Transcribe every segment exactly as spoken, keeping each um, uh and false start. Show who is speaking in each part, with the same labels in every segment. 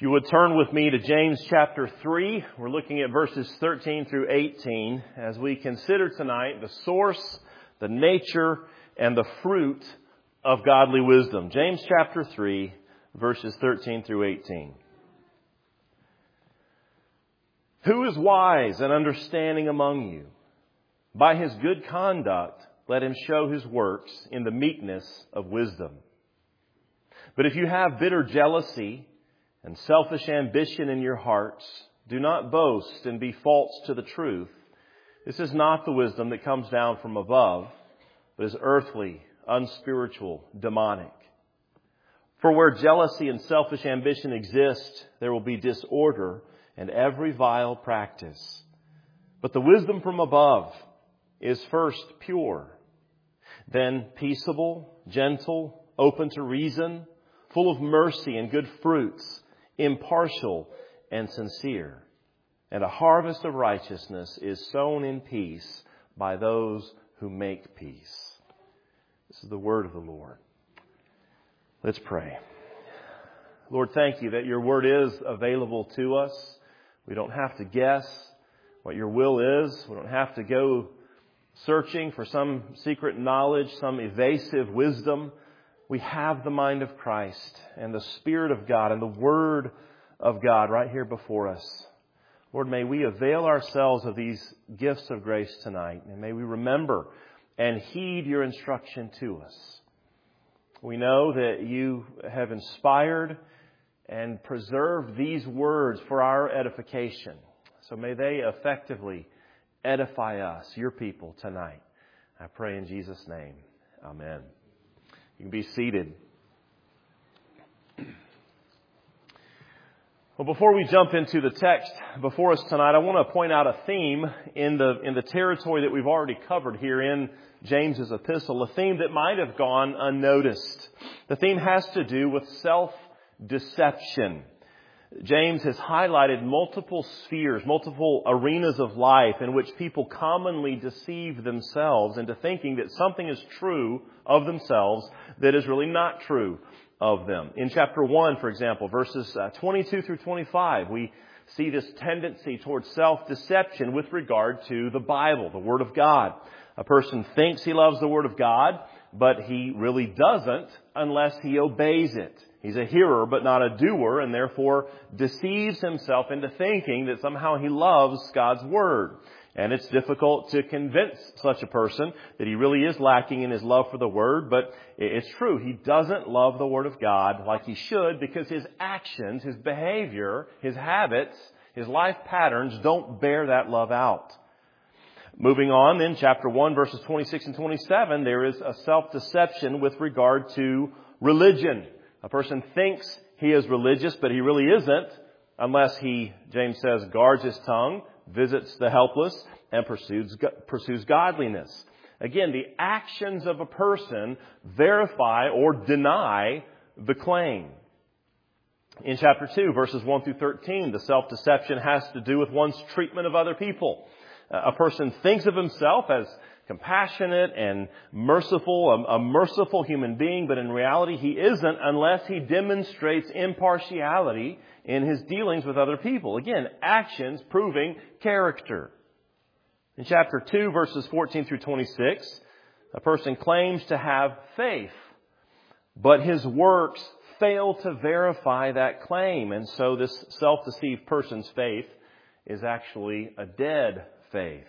Speaker 1: If you would turn with me to James chapter three, we're looking at verses thirteen through eighteen as we consider tonight the source, the nature, and the fruit of godly wisdom. James chapter three, verses thirteen through eighteen. Who is wise and understanding among you? By his good conduct, let him show his works in the meekness of wisdom. But if you have bitter jealousy and selfish ambition in your hearts, do not boast and be false to the truth. This is not the wisdom that comes down from above, but is earthly, unspiritual, demonic. For where jealousy and selfish ambition exist, there will be disorder and every vile practice. But the wisdom from above is first pure, then peaceable, gentle, open to reason, full of mercy and good fruits, impartial and sincere. And a harvest of righteousness is sown in peace by those who make peace. This is the word of the Lord. Let's pray. Lord, thank you that your word is available to us. We don't have to guess what your will is. We don't have to go searching for some secret knowledge, some evasive wisdom. We have the mind of Christ and the Spirit of God and the Word of God right here before us. Lord, may we avail ourselves of these gifts of grace tonight, and may we remember and heed your instruction to us. We know that you have inspired and preserved these words for our edification. So may they effectively edify us, your people, tonight. I pray in Jesus' name. Amen. You can be seated. Well, before we jump into the text before us tonight, I want to point out a theme in the in the territory that we've already covered here in James's epistle, a theme that might have gone unnoticed. The theme has to do with self-deception. James has highlighted multiple spheres, multiple arenas of life in which people commonly deceive themselves into thinking that something is true of themselves that is really not true of them. In chapter one, for example, verses twenty-two through twenty-five, we see this tendency towards self-deception with regard to the Bible, the Word of God. A person thinks he loves the Word of God, but he really doesn't unless he obeys it. He's a hearer but not a doer, and therefore deceives himself into thinking that somehow he loves God's Word. And it's difficult to convince such a person that he really is lacking in his love for the Word, but it's true. He doesn't love the Word of God like he should because his actions, his behavior, his habits, his life patterns don't bear that love out. Moving on, then, chapter one, verses twenty-six and twenty-seven, there is a self-deception with regard to religion. A person thinks he is religious, but he really isn't unless he, James says, guards his tongue, visits the helpless, and pursues, pursues godliness. Again, the actions of a person verify or deny the claim. In chapter two, verses one through thirteen, the self-deception has to do with one's treatment of other people. A person thinks of himself as compassionate and merciful, a, a merciful human being, but in reality he isn't unless he demonstrates impartiality in his dealings with other people. Again, actions proving character. In chapter two, verses fourteen through twenty-six, a person claims to have faith, but his works fail to verify that claim. And so this self-deceived person's faith is actually a dead faith.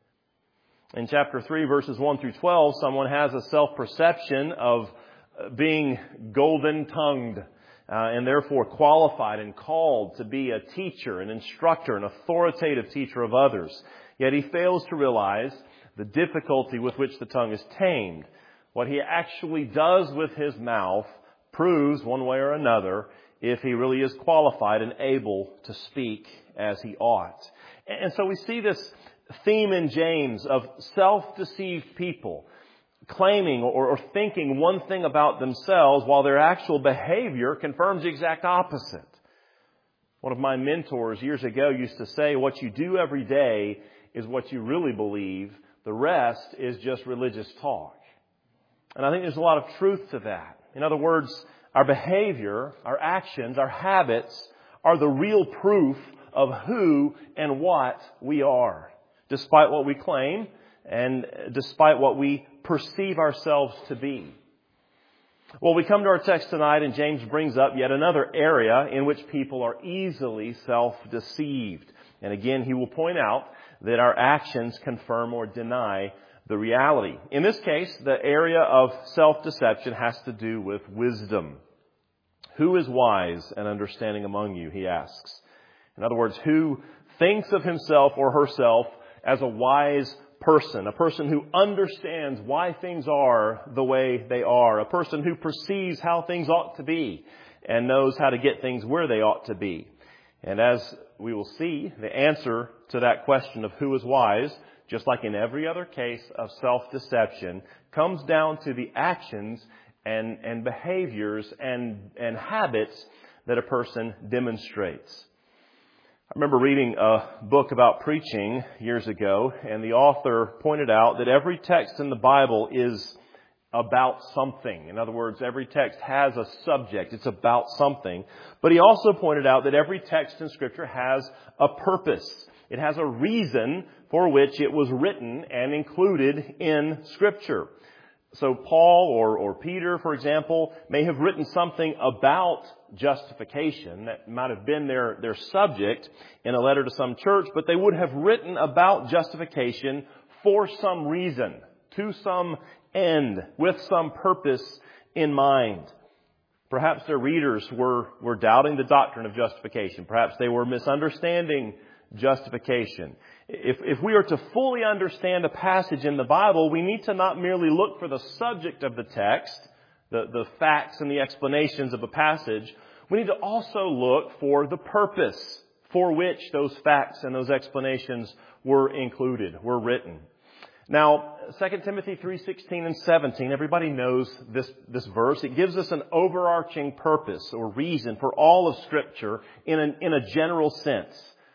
Speaker 1: In chapter three, verses one through twelve, someone has a self-perception of being golden-tongued uh, and therefore qualified and called to be a teacher, an instructor, an authoritative teacher of others. Yet he fails to realize the difficulty with which the tongue is tamed. What he actually does with his mouth proves one way or another if he really is qualified and able to speak as he ought. And so we see this theme in James of self-deceived people claiming or, or thinking one thing about themselves while their actual behavior confirms the exact opposite. One of my mentors years ago used to say, what you do every day is what you really believe. The rest is just religious talk. And I think there's a lot of truth to that. In other words, our behavior, our actions, our habits are the real proof of who and what we are, despite what we claim and despite what we perceive ourselves to be. Well, we come to our text tonight, and James brings up yet another area in which people are easily self-deceived. And again, he will point out that our actions confirm or deny the reality. In this case, the area of self-deception has to do with wisdom. Who is wise and understanding among you, he asks. In other words, who thinks of himself or herself as a wise person, a person who understands why things are the way they are, a person who perceives how things ought to be and knows how to get things where they ought to be. And as we will see, the answer to that question of who is wise, just like in every other case of self-deception, comes down to the actions and, and behaviors and, and habits that a person demonstrates. I remember reading a book about preaching years ago, and the author pointed out that every text in the Bible is about something. In other words, every text has a subject. It's about something. But he also pointed out that every text in Scripture has a purpose. It has a reason for which it was written and included in Scripture. So Paul or, or Peter, for example, may have written something about justification that might have been their, their subject in a letter to some church, but they would have written about justification for some reason, to some end, with some purpose in mind. Perhaps their readers were, were doubting the doctrine of justification. Perhaps they were misunderstanding justification. If, if we are to fully understand a passage in the Bible, we need to not merely look for the subject of the text, the, the facts and the explanations of a passage. We need to also look for the purpose for which those facts and those explanations were included, were written. Now, Second Timothy three sixteen and seventeen, everybody knows this, this verse. It gives us an overarching purpose or reason for all of Scripture in, an, in a general sense.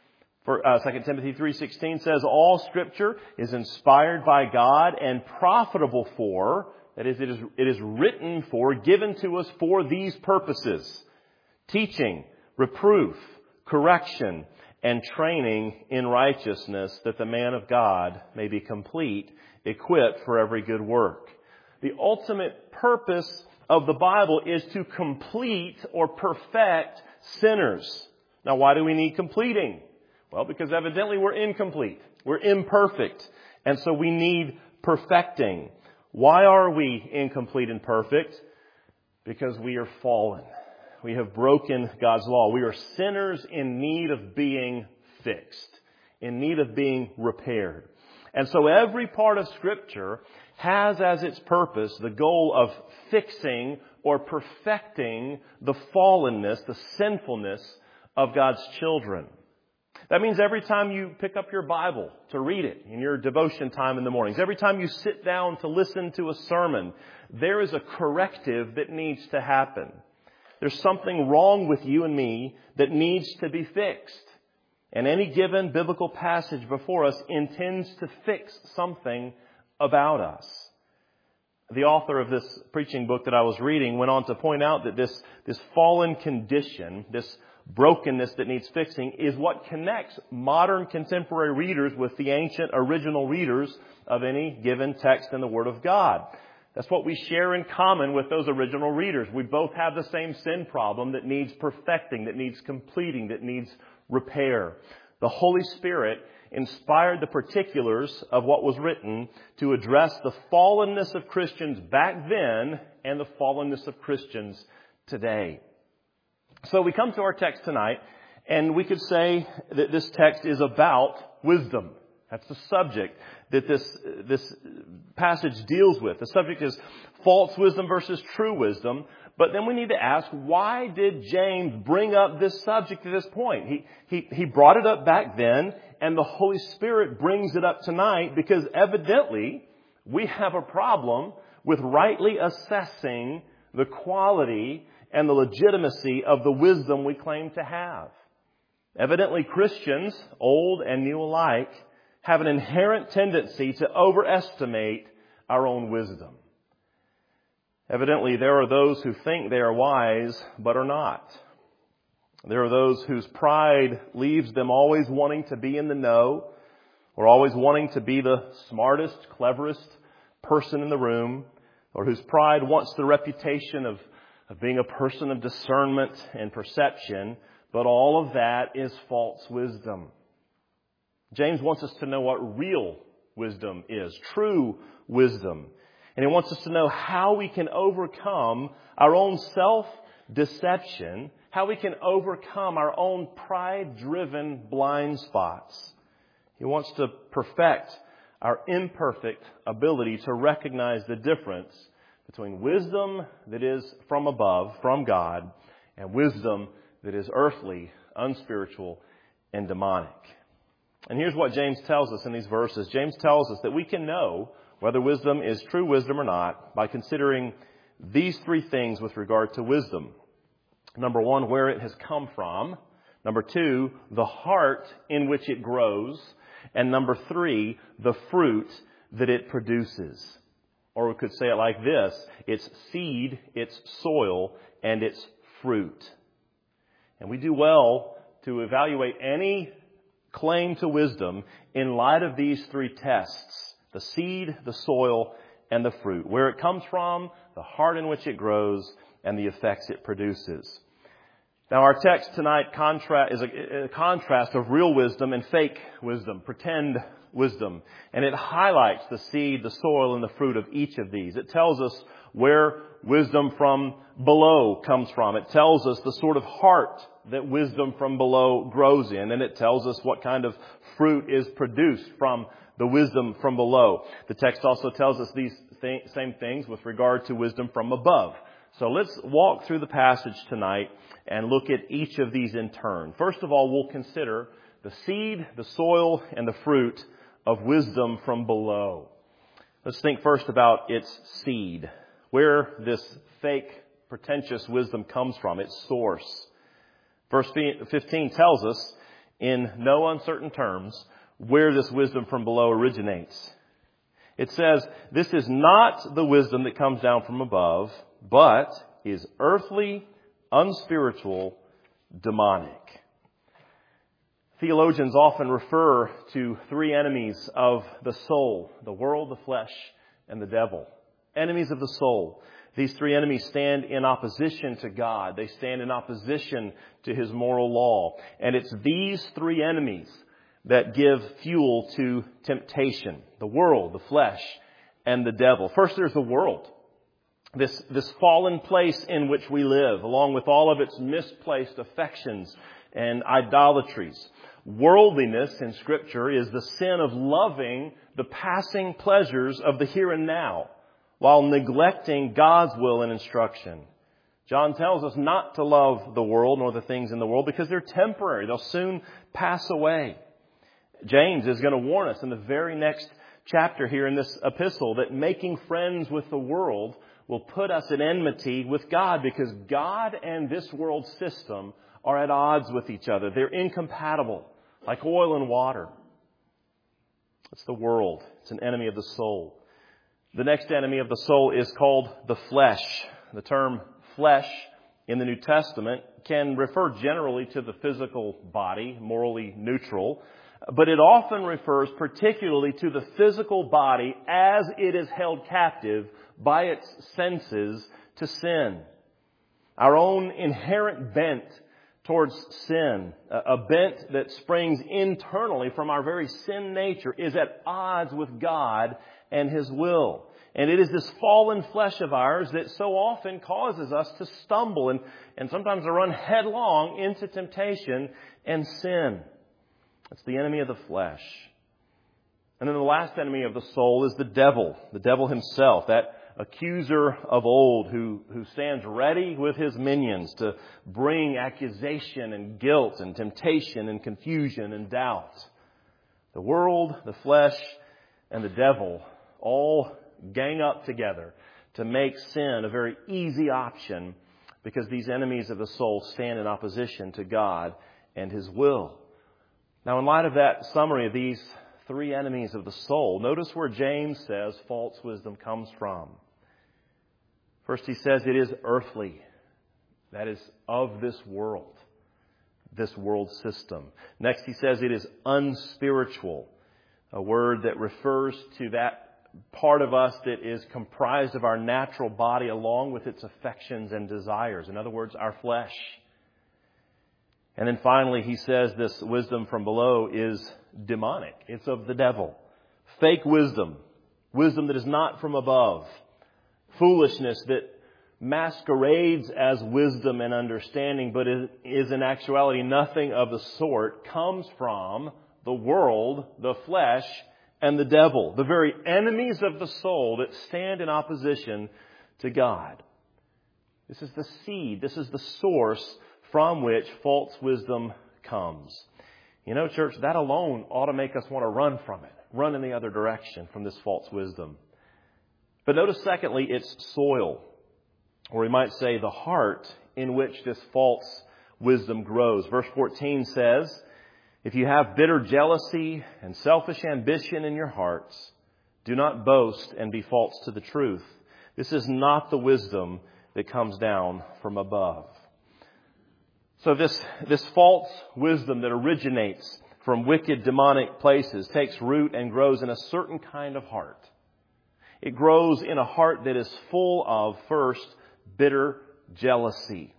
Speaker 1: For uh, Second Timothy three sixteen says, all Scripture is inspired by God and profitable for, that is, it is, it is written for, given to us for these purposes: teaching, reproof, correction, and training in righteousness, that the man of God may be complete, equipped for every good work. The ultimate purpose of the Bible is to complete or perfect sinners. Now, why do we need completing? Well, because evidently we're incomplete. We're imperfect. And so we need perfecting. Why are we incomplete and perfect? Because we are fallen. We have broken God's law. We are sinners in need of being fixed, in need of being repaired. And so every part of Scripture has as its purpose the goal of fixing or perfecting the fallenness, the sinfulness of God's children. That means every time you pick up your Bible to read it in your devotion time in the mornings, every time you sit down to listen to a sermon, there is a corrective that needs to happen. There's something wrong with you and me that needs to be fixed. And any given biblical passage before us intends to fix something about us. The author of this preaching book that I was reading went on to point out that this, this fallen condition, this brokenness that needs fixing, is what connects modern contemporary readers with the ancient original readers of any given text in the Word of God. That's what we share in common with those original readers. We both have the same sin problem that needs perfecting, that needs completing, that needs repair. The Holy Spirit inspired the particulars of what was written to address the fallenness of Christians back then and the fallenness of Christians today. So we come to our text tonight, and we could say that this text is about wisdom. That's the subject that this this passage deals with. The subject is false wisdom versus true wisdom. But then we need to ask, why did James bring up this subject at this point? He, he, he brought it up back then, and the Holy Spirit brings it up tonight because evidently we have a problem with rightly assessing the quality and the legitimacy of the wisdom we claim to have. Evidently, Christians, old and new alike, have an inherent tendency to overestimate our own wisdom. Evidently, there are those who think they are wise, but are not. There are those whose pride leaves them always wanting to be in the know, or always wanting to be the smartest, cleverest person in the room, or whose pride wants the reputation of, of being a person of discernment and perception, but all of that is false wisdom. James wants us to know what real wisdom is, true wisdom. And he wants us to know how we can overcome our own self-deception, how we can overcome our own pride-driven blind spots. He wants to perfect our imperfect ability to recognize the difference between wisdom that is from above, from God, and wisdom that is earthly, unspiritual, and demonic. And here's what James tells us in these verses. James tells us that we can know whether wisdom is true wisdom or not by considering these three things with regard to wisdom. Number one, where it has come from. Number two, the heart in which it grows. And number three, the fruit that it produces. Or we could say it like this: its seed, its soil, and its fruit. And we do well to evaluate any claim to wisdom in light of these three tests: the seed, the soil, and the fruit. Where it comes from, the heart in which it grows, and the effects it produces. Now, our text tonight contra- is a, a contrast of real wisdom and fake wisdom, pretend wisdom. And it highlights the seed, the soil, and the fruit of each of these. It tells us where wisdom from below comes from. It tells us the sort of heart that wisdom from below grows in. And it tells us what kind of fruit is produced from the wisdom from below. The text also tells us these th- same things with regard to wisdom from above. So let's walk through the passage tonight and look at each of these in turn. First of all, we'll consider the seed, the soil, and the fruit of wisdom from below. Let's think first about its seed, where this fake, pretentious wisdom comes from, its source. Verse fifteen tells us, in no uncertain terms, where this wisdom from below originates. It says, "This is not the wisdom that comes down from above, but is earthly, unspiritual, demonic." Theologians often refer to three enemies of the soul: the world, the flesh, and the devil. Enemies of the soul. These three enemies stand in opposition to God. They stand in opposition to His moral law. And it's these three enemies that give fuel to temptation: the world, the flesh, and the devil. First, there's the world. This, this fallen place in which we live, along with all of its misplaced affections and idolatries. Worldliness in Scripture is the sin of loving the passing pleasures of the here and now while neglecting God's will and instruction. John tells us not to love the world nor the things in the world because they're temporary. They'll soon pass away. James is going to warn us in the very next chapter here in this epistle that making friends with the world will put us in enmity with God, because God and this world system are at odds with each other. They're incompatible, like oil and water. It's the world. It's an enemy of the soul. The next enemy of the soul is called the flesh. The term flesh in the New Testament can refer generally to the physical body, morally neutral, but it often refers particularly to the physical body as it is held captive by its senses to sin. Our own inherent bent towards sin, a bent that springs internally from our very sin nature, is at odds with God and His will. And it is this fallen flesh of ours that so often causes us to stumble and, and sometimes to run headlong into temptation and sin. It's the enemy of the flesh. And then the last enemy of the soul is the devil, the devil himself, that accuser of old who, who stands ready with his minions to bring accusation and guilt and temptation and confusion and doubt. The world, the flesh, and the devil all gang up together to make sin a very easy option, because these enemies of the soul stand in opposition to God and His will. Now, in light of that summary of these three enemies of the soul, notice where James says false wisdom comes from. First, he says it is earthly. That is, of this world. this world system. Next, he says it is unspiritual, a word that refers to that part of us that is comprised of our natural body along with its affections and desires. In other words, our flesh. And then finally, he says this wisdom from below is demonic. It's of the devil. Fake wisdom. Wisdom that is not from above. Foolishness that masquerades as wisdom and understanding, but is in actuality nothing of the sort, comes from the world, the flesh, and the devil, the very enemies of the soul that stand in opposition to God. This is the seed, this is the source from which false wisdom comes. You know, church, that alone ought to make us want to run from it, run in the other direction from this false wisdom. But notice, secondly, its soil, or we might say the heart in which this false wisdom grows. Verse fourteen says, if you have bitter jealousy and selfish ambition in your hearts, do not boast and be false to the truth. This is not the wisdom that comes down from above. So this, this false wisdom that originates from wicked demonic places takes root and grows in a certain kind of heart. It grows in a heart that is full of, first, bitter jealousy.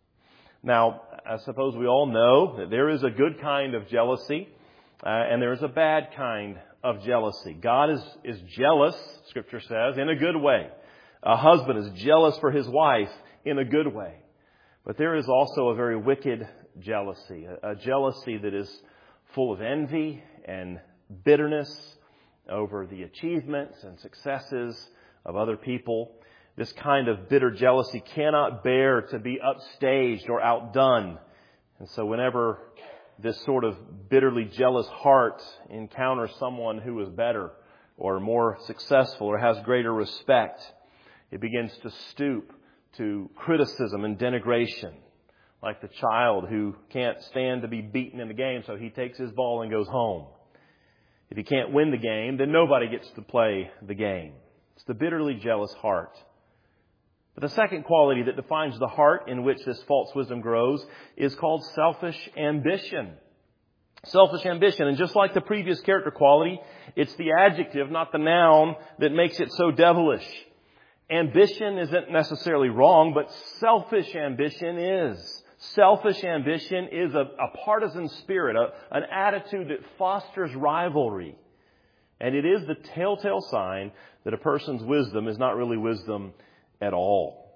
Speaker 1: Now, I suppose we all know that there is a good kind of jealousy, uh, and there is a bad kind of jealousy. God is, is jealous, Scripture says, in a good way. A husband is jealous for his wife in a good way. But there is also a very wicked jealousy, a, a jealousy that is full of envy and bitterness over the achievements and successes of other people. This kind of bitter jealousy cannot bear to be upstaged or outdone. And so whenever this sort of bitterly jealous heart encounters someone who is better or more successful or has greater respect, it begins to stoop to criticism and denigration, like the child who can't stand to be beaten in the game, so he takes his ball and goes home. If he can't win the game, then nobody gets to play the game. It's the bitterly jealous heart. But the second quality that defines the heart in which this false wisdom grows is called selfish ambition. Selfish ambition. And just like the previous character quality, it's the adjective, not the noun, that makes it so devilish. Ambition isn't necessarily wrong, but selfish ambition is. Selfish ambition is a, a partisan spirit, a, an attitude that fosters rivalry. And it is the telltale sign that a person's wisdom is not really wisdom at all.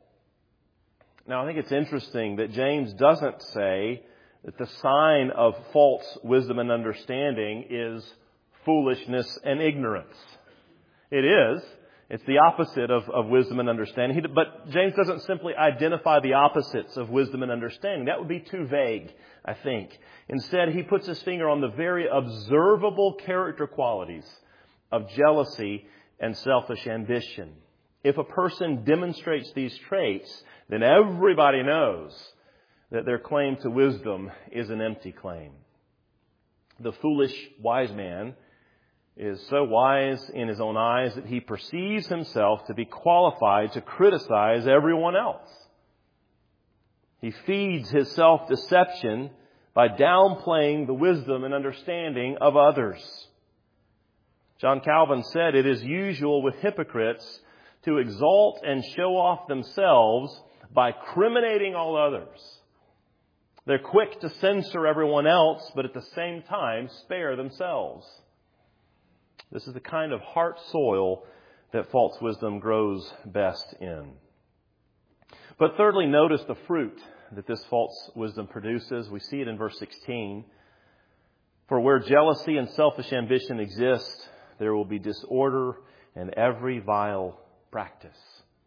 Speaker 1: Now, I think it's interesting that James doesn't say that the sign of false wisdom and understanding is foolishness and ignorance. It is. It's the opposite of, of wisdom and understanding. He, but James doesn't simply identify the opposites of wisdom and understanding. That would be too vague, I think. Instead, he puts his finger on the very observable character qualities of jealousy and selfish ambition. If a person demonstrates these traits, then everybody knows that their claim to wisdom is an empty claim. The foolish wise man is so wise in his own eyes that he perceives himself to be qualified to criticize everyone else. He feeds his self-deception by downplaying the wisdom and understanding of others. John Calvin said, it is usual with hypocrites to exalt and show off themselves by criminating all others. They're quick to censor everyone else, but at the same time spare themselves. This is the kind of heart soil that false wisdom grows best in. But thirdly, notice the fruit that this false wisdom produces. We see it in verse sixteen. For where jealousy and selfish ambition exist, there will be disorder and every vile practice.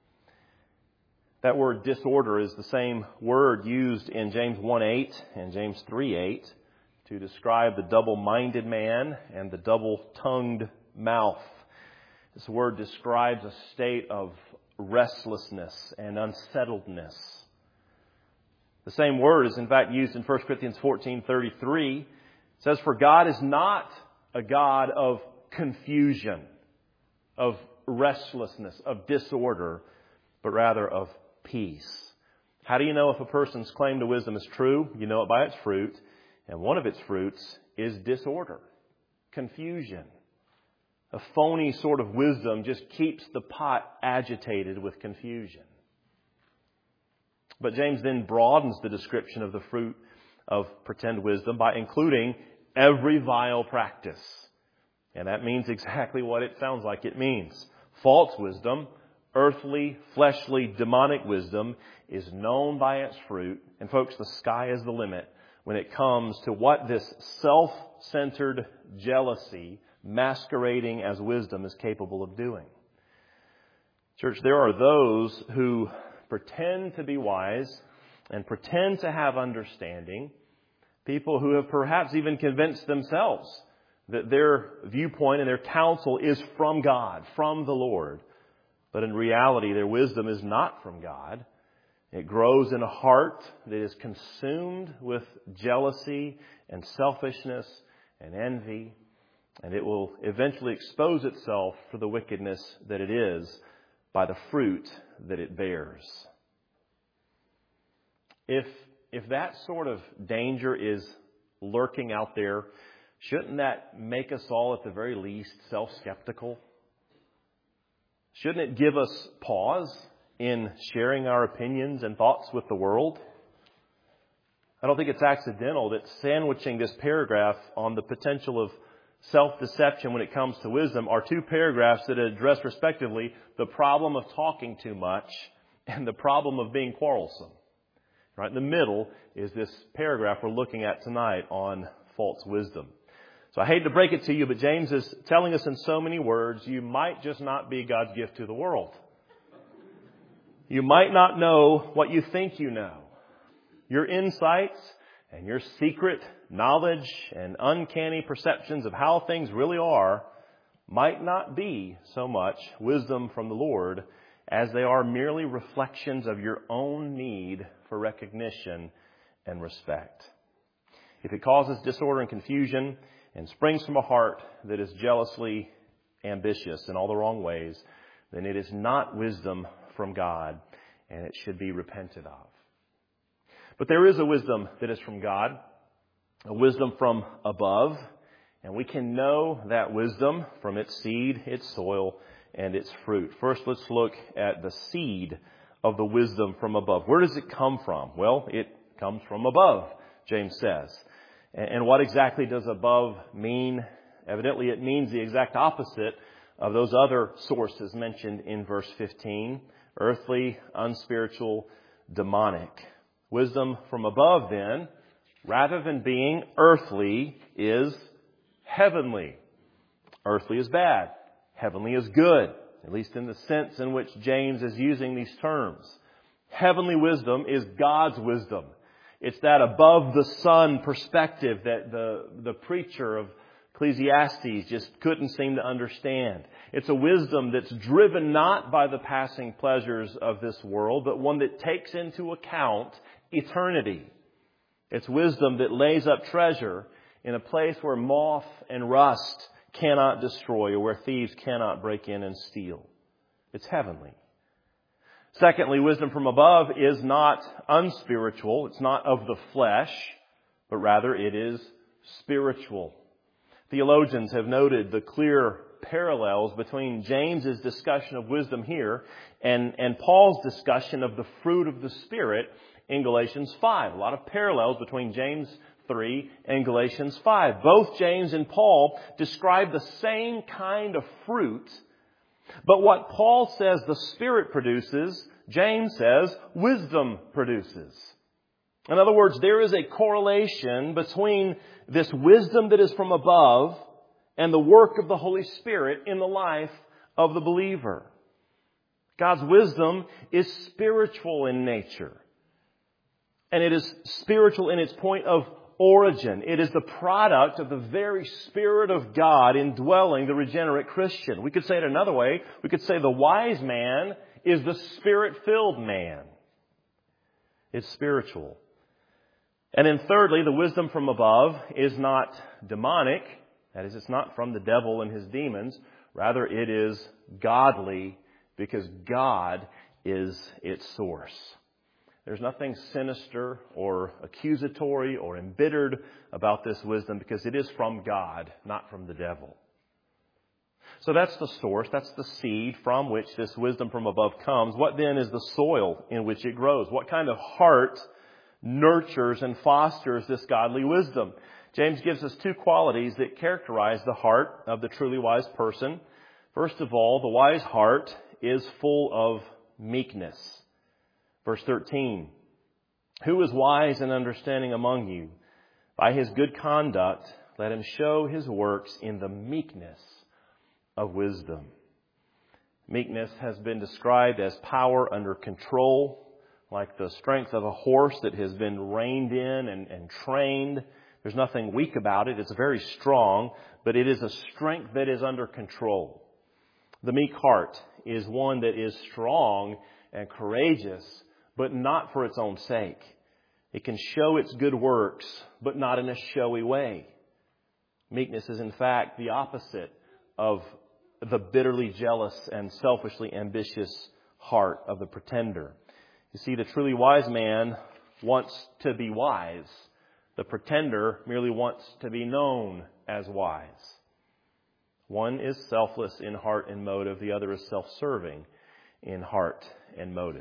Speaker 1: That word disorder is the same word used in James one eight and James three eight to describe the double-minded man and the double-tongued mouth. This word describes a state of restlessness and unsettledness. The same word is in fact used in First Corinthians fourteen thirty-three. It says, for God is not a God of confusion, of restlessness, of disorder, but rather of peace, How do you know if a person's claim to wisdom is true? You know it by its fruit. And one of its fruits is disorder, confusion. A phony sort of wisdom just keeps the pot agitated with confusion. But James then broadens the description of the fruit of pretend wisdom by including every vile practice. And that means exactly what it sounds like it means. False wisdom, earthly, fleshly, demonic wisdom is known by its fruit. And folks, the sky is the limit when it comes to what this self-centered jealousy masquerading as wisdom is capable of doing. Church, there are those who pretend to be wise and pretend to have understanding. People who have perhaps even convinced themselves that their viewpoint and their counsel is from God, from the Lord. But in reality, their wisdom is not from God. It grows in a heart that is consumed with jealousy and selfishness and envy. And it will eventually expose itself for the wickedness that it is by the fruit that it bears. If, if that sort of danger is lurking out there, shouldn't that make us all at the very least self-skeptical? Shouldn't it give us pause in sharing our opinions and thoughts with the world? I don't think it's accidental that sandwiching this paragraph on the potential of self-deception when it comes to wisdom are two paragraphs that address respectively the problem of talking too much and the problem of being quarrelsome. Right in the middle is this paragraph we're looking at tonight on false wisdom. So I hate to break it to you, but James is telling us in so many words, you might just not be God's gift to the world. You might not know what you think you know. Your insights and your secret knowledge and uncanny perceptions of how things really are might not be so much wisdom from the Lord as they are merely reflections of your own need for recognition and respect. If it causes disorder and confusion and springs from a heart that is jealously ambitious in all the wrong ways, then it is not wisdom from God, and it should be repented of. But there is a wisdom that is from God, a wisdom from above, and we can know that wisdom from its seed, its soil, and its fruit. First, let's look at the seed of the wisdom from above. Where does it come from? Well, it comes from above, James says. And what exactly does above mean? Evidently, it means the exact opposite of those other sources mentioned in verse fifteen. Earthly, unspiritual, demonic. Wisdom from above, then, rather than being earthly, is heavenly. Earthly is bad. Heavenly is good, at least in the sense in which James is using these terms. Heavenly wisdom is God's wisdom. It's that above the sun perspective that the, the preacher of Ecclesiastes just couldn't seem to understand. It's a wisdom that's driven not by the passing pleasures of this world, but one that takes into account eternity. It's wisdom that lays up treasure in a place where moth and rust cannot destroy or where thieves cannot break in and steal. It's heavenly. Secondly, wisdom from above is not unspiritual. It's not of the flesh, but rather it is spiritual. Theologians have noted the clear parallels between James's discussion of wisdom here and, and Paul's discussion of the fruit of the Spirit in Galatians five. A lot of parallels between James three and Galatians five. Both James and Paul describe the same kind of fruit, but what Paul says the Spirit produces, James says wisdom produces. In other words, there is a correlation between this wisdom that is from above and the work of the Holy Spirit in the life of the believer. God's wisdom is spiritual in nature. And it is spiritual in its point of origin. It is the product of the very Spirit of God indwelling the regenerate Christian. We could say it another way. We could say the wise man is the Spirit-filled man. It's spiritual. And then thirdly, the wisdom from above is not demonic. That is, it's not from the devil and his demons. Rather, it is godly because God is its source. There's nothing sinister or accusatory or embittered about this wisdom because it is from God, not from the devil. So that's the source, that's the seed from which this wisdom from above comes. What then is the soil in which it grows? What kind of heart nurtures and fosters this godly wisdom? James gives us two qualities that characterize the heart of the truly wise person. First of all, the wise heart is full of meekness. Verse thirteen, who is wise and understanding among you? By his good conduct, let him show his works in the meekness of wisdom. Meekness has been described as power under control, like the strength of a horse that has been reined in and, and trained. There's nothing weak about it. It's very strong, but it is a strength that is under control. The meek heart is one that is strong and courageous, but not for its own sake. It can show its good works, but not in a showy way. Meekness is in fact the opposite of the bitterly jealous and selfishly ambitious heart of the pretender. You see, the truly wise man wants to be wise. The pretender merely wants to be known as wise. One is selfless in heart and motive. The other is self-serving in heart and motive.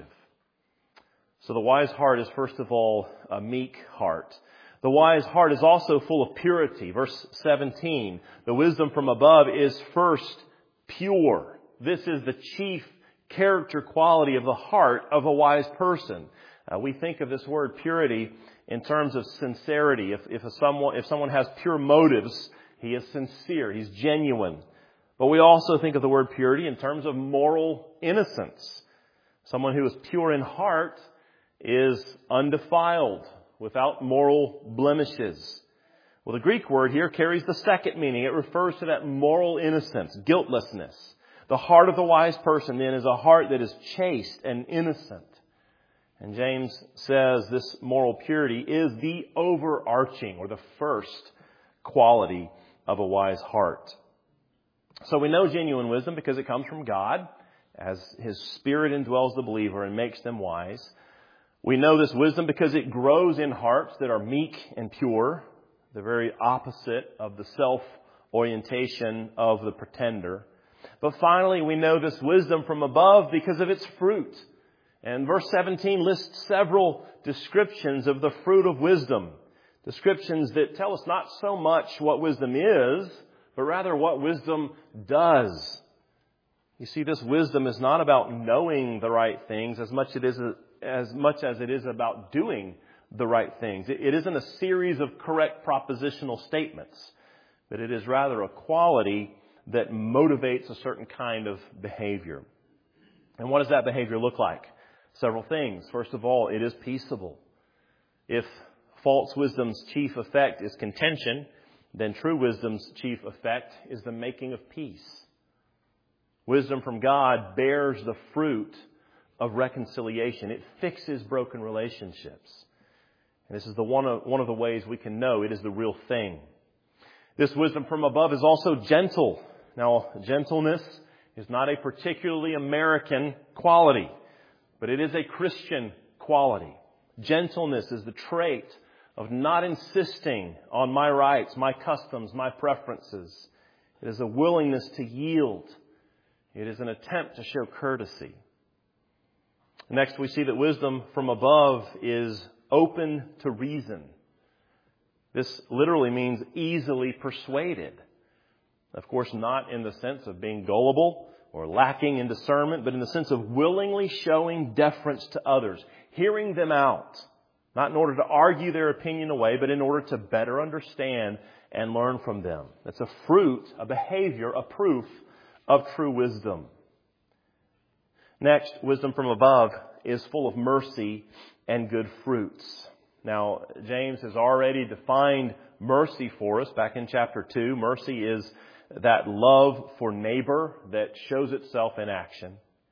Speaker 1: So the wise heart is first of all a meek heart. The wise heart is also full of purity. Verse seventeen, the wisdom from above is first pure. This is the chief character quality of the heart of a wise person. Uh, we think of this word purity in terms of sincerity. If, if, a someone, if someone has pure motives, he is sincere, he's genuine. But we also think of the word purity in terms of moral innocence. Someone who is pure in heart is undefiled, without moral blemishes. Well, the Greek word here carries the second meaning. It refers to that moral innocence, guiltlessness. The heart of the wise person, then, is a heart that is chaste and innocent. And James says this moral purity is the overarching or the first quality of a wise heart. So we know genuine wisdom because it comes from God, as His Spirit indwells the believer and makes them wise. We know this wisdom because it grows in hearts that are meek and pure, the very opposite of the self-orientation of the pretender. But finally, we know this wisdom from above because of its fruit. And verse seventeen lists several descriptions of the fruit of wisdom. Descriptions that tell us not so much what wisdom is, but rather what wisdom does. You see, this wisdom is not about knowing the right things as much, it is, as much as it is about doing the right things. It isn't a series of correct propositional statements, but it is rather a quality that motivates a certain kind of behavior. And what does that behavior look like? Several things. First of all, it is peaceable. If false wisdom's chief effect is contention, then true wisdom's chief effect is the making of peace. Wisdom from God bears the fruit of reconciliation. It fixes broken relationships. And this is the one of, one of the ways we can know it is the real thing. This wisdom from above is also gentle. Now, gentleness is not a particularly American quality, but it is a Christian quality. Gentleness is the trait of not insisting on my rights, my customs, my preferences. It is a willingness to yield. It is an attempt to show courtesy. Next, we see that wisdom from above is open to reason. This literally means easily persuaded. Of course, not in the sense of being gullible or lacking in discernment, but in the sense of willingly showing deference to others, hearing them out, not in order to argue their opinion away, but in order to better understand and learn from them. It's a fruit, a behavior, a proof of true wisdom. Next, wisdom from above is full of mercy and good fruits. Now, James has already defined mercy for us back in chapter two. Mercy is that love for neighbor that shows itself in action.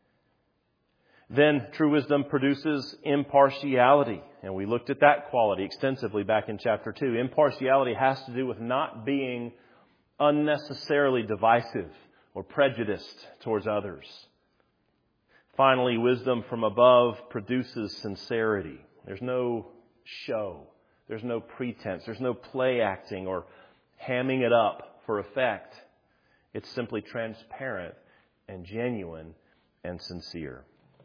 Speaker 1: Then true wisdom produces impartiality. And we looked at that quality extensively back in chapter two. Impartiality has to do with not being unnecessarily divisive or prejudiced towards others. Finally, wisdom from above produces sincerity. There's no show. There's no pretense. There's no play acting or hamming it up for effect. It's simply transparent and genuine and sincere.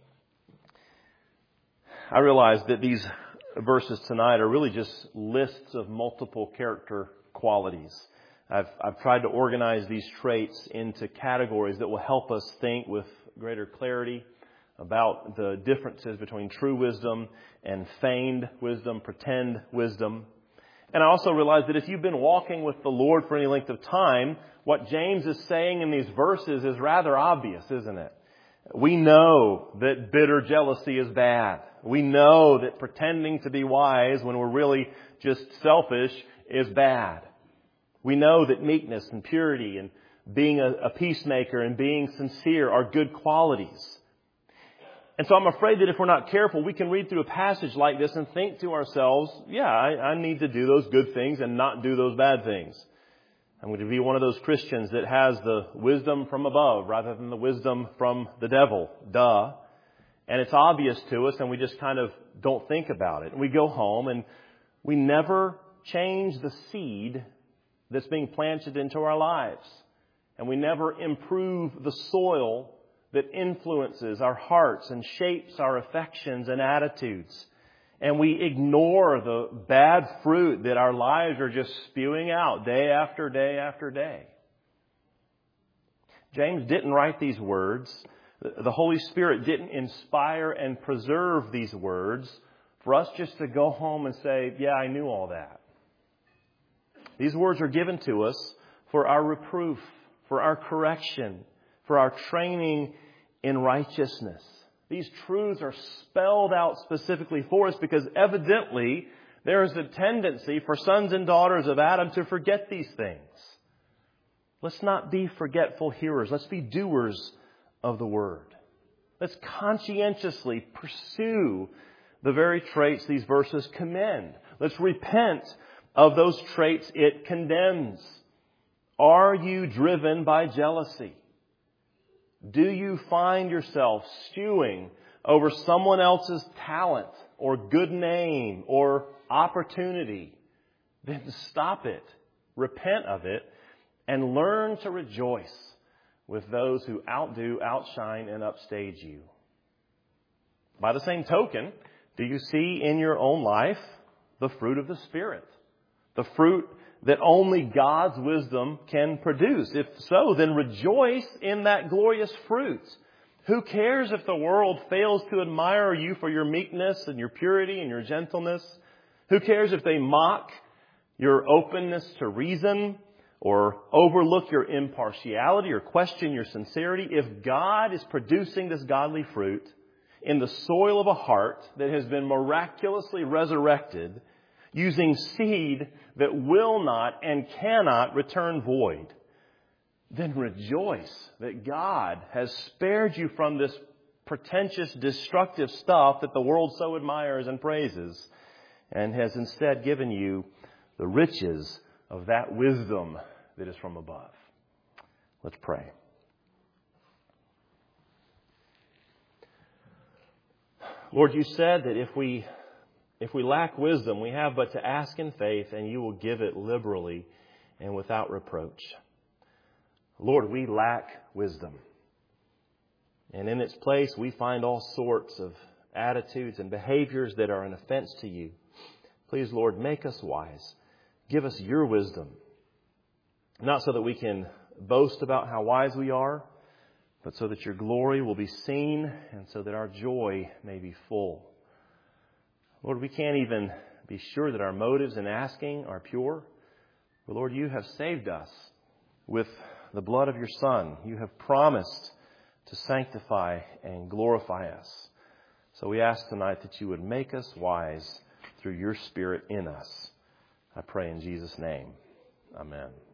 Speaker 1: I realize that these verses tonight are really just lists of multiple character qualities. I've, I've tried to organize these traits into categories that will help us think with greater clarity about the differences between true wisdom and feigned wisdom, pretend wisdom. And I also realize that if you've been walking with the Lord for any length of time, what James is saying in these verses is rather obvious, isn't it? We know that bitter jealousy is bad. We know that pretending to be wise when we're really just selfish is bad. We know that meekness and purity and being a, a peacemaker and being sincere are good qualities. And so I'm afraid that if we're not careful, we can read through a passage like this and think to ourselves, yeah, I, I need to do those good things and not do those bad things. I'm going to be one of those Christians that has the wisdom from above rather than the wisdom from the devil. Duh. And it's obvious to us and we just kind of don't think about it. And we go home and we never change the seed that's being planted into our lives. And we never improve the soil that influences our hearts and shapes our affections and attitudes. And we ignore the bad fruit that our lives are just spewing out day after day after day. James didn't write these words. The Holy Spirit didn't inspire and preserve these words for us just to go home and say, yeah, I knew all that. These words are given to us for our reproof, for our correction, for our training in righteousness. These truths are spelled out specifically for us because evidently there is a tendency for sons and daughters of Adam to forget these things. Let's not be forgetful hearers. Let's be doers of the word. Let's conscientiously pursue the very traits these verses commend. Let's repent of those traits it condemns. Are you driven by jealousy? Do you find yourself stewing over someone else's talent or good name or opportunity? Then stop it, repent of it, and learn to rejoice with those who outdo, outshine, and upstage you. By the same token, do you see in your own life the fruit of the Spirit? The fruit that only God's wisdom can produce. If so, then rejoice in that glorious fruit. Who cares if the world fails to admire you for your meekness and your purity and your gentleness? Who cares if they mock your openness to reason or overlook your impartiality or question your sincerity? If God is producing this godly fruit in the soil of a heart that has been miraculously resurrected, using seed that will not and cannot return void, then rejoice that God has spared you from this pretentious, destructive stuff that the world so admires and praises, and has instead given you the riches of that wisdom that is from above. Let's pray. Lord, you said that if we If we lack wisdom, we have but to ask in faith, and you will give it liberally and without reproach. Lord, we lack wisdom. And in its place, we find all sorts of attitudes and behaviors that are an offense to you. Please, Lord, make us wise. Give us your wisdom. Not so that we can boast about how wise we are, but so that your glory will be seen and so that our joy may be full. Lord, we can't even be sure that our motives in asking are pure. But Lord, you have saved us with the blood of your Son. You have promised to sanctify and glorify us. So we ask tonight that you would make us wise through your Spirit in us. I pray in Jesus' name. Amen.